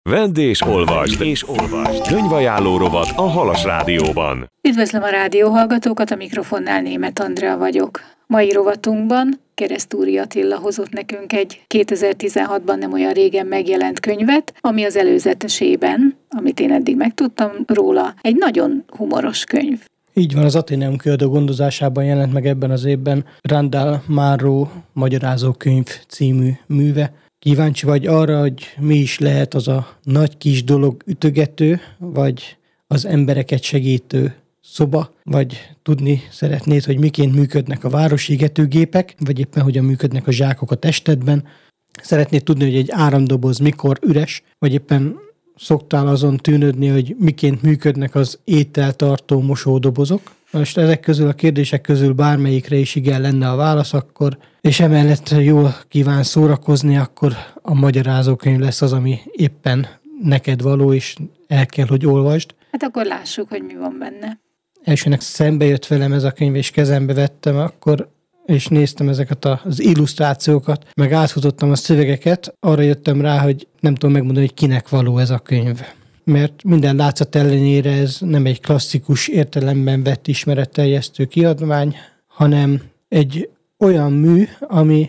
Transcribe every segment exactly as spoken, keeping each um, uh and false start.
Vedd és olvasd, és olvasd. Könyvajánló rovat a Halas Rádióban. Üdvözlöm a rádióhallgatókat, a mikrofonnál Németh Andrea vagyok. Mai rovatunkban Keresztúri Attila hozott nekünk egy kétezer-tizenhatban nem olyan régen megjelent könyvet, ami az előzetesében, amit én eddig megtudtam róla, egy nagyon humoros könyv. Így van, az Atheneum kiadó gondozásában jelent meg ebben az évben Randall Munroe magyarázó könyv című műve. Kíváncsi vagy arra, hogy mi is lehet az a nagy kis dolog ütögető, vagy az embereket segítő szoba, vagy tudni szeretnéd, hogy miként működnek a városégetőgépek, vagy éppen hogyan működnek a zsákok a testedben. Szeretnéd tudni, hogy egy áramdoboz mikor üres, vagy éppen szoktál azon tűnődni, hogy miként működnek az ételtartó mosódobozok. Most ezek közül a kérdések közül bármelyikre is igen lenne a válasz, akkor, és emellett jól kíván szórakozni, akkor a magyarázókönyv lesz az, ami éppen neked való, és el kell, hogy olvasd. Hát akkor lássuk, hogy mi van benne. Elsőnek szembe jött velem ez a könyv, és kezembe vettem, akkor és néztem ezeket az illusztrációkat, meg átfutottam a szövegeket, arra jöttem rá, hogy nem tudom megmondani, hogy kinek való ez a könyv. Mert minden látszat ellenére ez nem egy klasszikus értelemben vett ismeretterjesztő kiadvány, hanem egy olyan mű, ami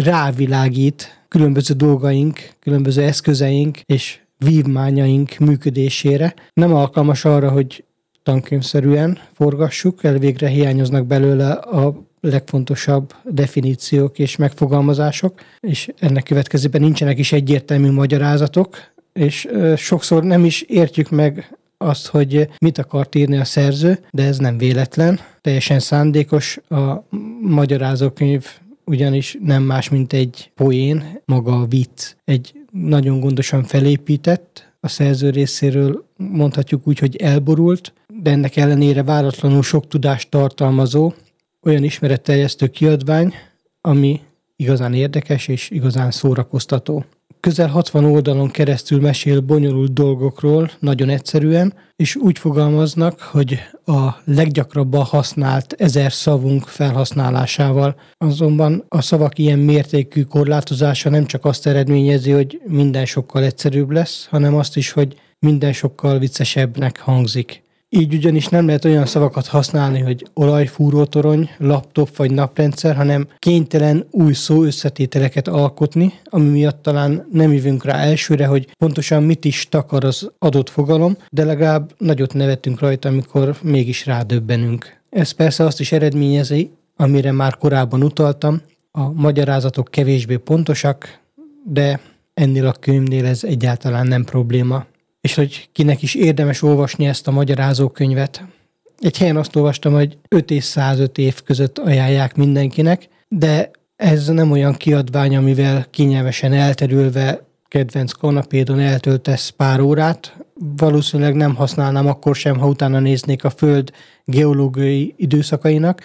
rávilágít különböző dolgaink, különböző eszközeink és vívmányaink működésére. Nem alkalmas arra, hogy tankönyvszerűen forgassuk, elvégre hiányoznak belőle a legfontosabb definíciók és megfogalmazások, és ennek következében nincsenek is egyértelmű magyarázatok, és sokszor nem is értjük meg azt, hogy mit akart írni a szerző, de ez nem véletlen, teljesen szándékos. A magyarázókönyv ugyanis nem más, mint egy poén, maga a vicc. Egy nagyon gondosan felépített, a szerző részéről mondhatjuk úgy, hogy elborult, de ennek ellenére váratlanul sok tudást tartalmazó, olyan ismeretterjesztő kiadvány, ami igazán érdekes és igazán szórakoztató. Közel hatvan oldalon keresztül mesél bonyolult dolgokról, nagyon egyszerűen, és úgy fogalmaznak, hogy a leggyakrabban használt ezer szavunk felhasználásával. Azonban a szavak ilyen mértékű korlátozása nem csak azt eredményezi, hogy minden sokkal egyszerűbb lesz, hanem azt is, hogy minden sokkal viccesebbnek hangzik. Így ugyanis nem lehet olyan szavakat használni, hogy olajfúrótorony, laptop vagy naprendszer, hanem kénytelen új szó összetételeket alkotni, ami miatt talán nem jövünk rá elsőre, hogy pontosan mit is takar az adott fogalom, de legalább nagyot nevetünk rajta, amikor mégis rádöbbenünk. Ez persze azt is eredményezi, amire már korábban utaltam, a magyarázatok kevésbé pontosak, de ennél a könyvnél ez egyáltalán nem probléma. És hogy kinek is érdemes olvasni ezt a magyarázókönyvet. Egy helyen azt olvastam, hogy öt és százöt év között ajánlják mindenkinek, de ez nem olyan kiadvány, amivel kényelmesen elterülve kedvenc kanapédon eltöltesz pár órát. Valószínűleg nem használnám akkor sem, ha utána néznék a Föld geológiai időszakainak,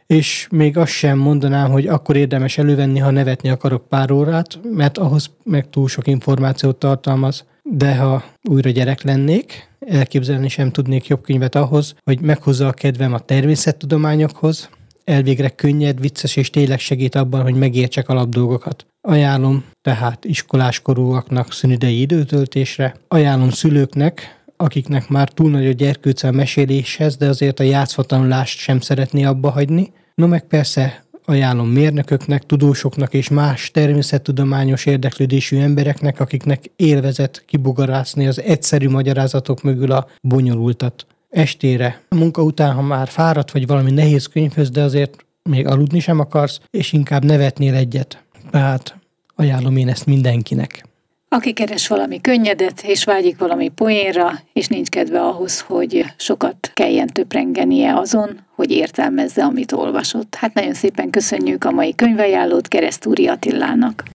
és még azt sem mondanám, hogy akkor érdemes elővenni, ha nevetni akarok pár órát, mert ahhoz meg túl sok információt tartalmaz. De ha újra gyerek lennék, elképzelni sem tudnék jobb könyvet ahhoz, hogy meghozza a kedvem a természettudományokhoz, elvégre könnyed, vicces és tényleg segít abban, hogy megértsek alapdolgokat. Ajánlom tehát iskoláskorúaknak szünidei időtöltésre, ajánlom szülőknek, akiknek már túl nagy a gyerkőce a meséléshez, de azért a játszvatanulást sem szeretné abba hagyni. No meg persze ajánlom mérnököknek, tudósoknak és más természettudományos érdeklődésű embereknek, akiknek élvezet kibogarászni az egyszerű magyarázatok mögül a bonyolultat. Estére, a munka után, ha már fáradt vagy valami nehéz könyvhöz, de azért még aludni sem akarsz, és inkább nevetnél egyet. Tehát ajánlom én ezt mindenkinek. Aki keres valami könnyedet, és vágyik valami poénra, és nincs kedve ahhoz, hogy sokat kelljen töprengenie azon, hogy értelmezze, amit olvasott. Hát nagyon szépen köszönjük a mai könyvajánlót Keresztúri Attilának.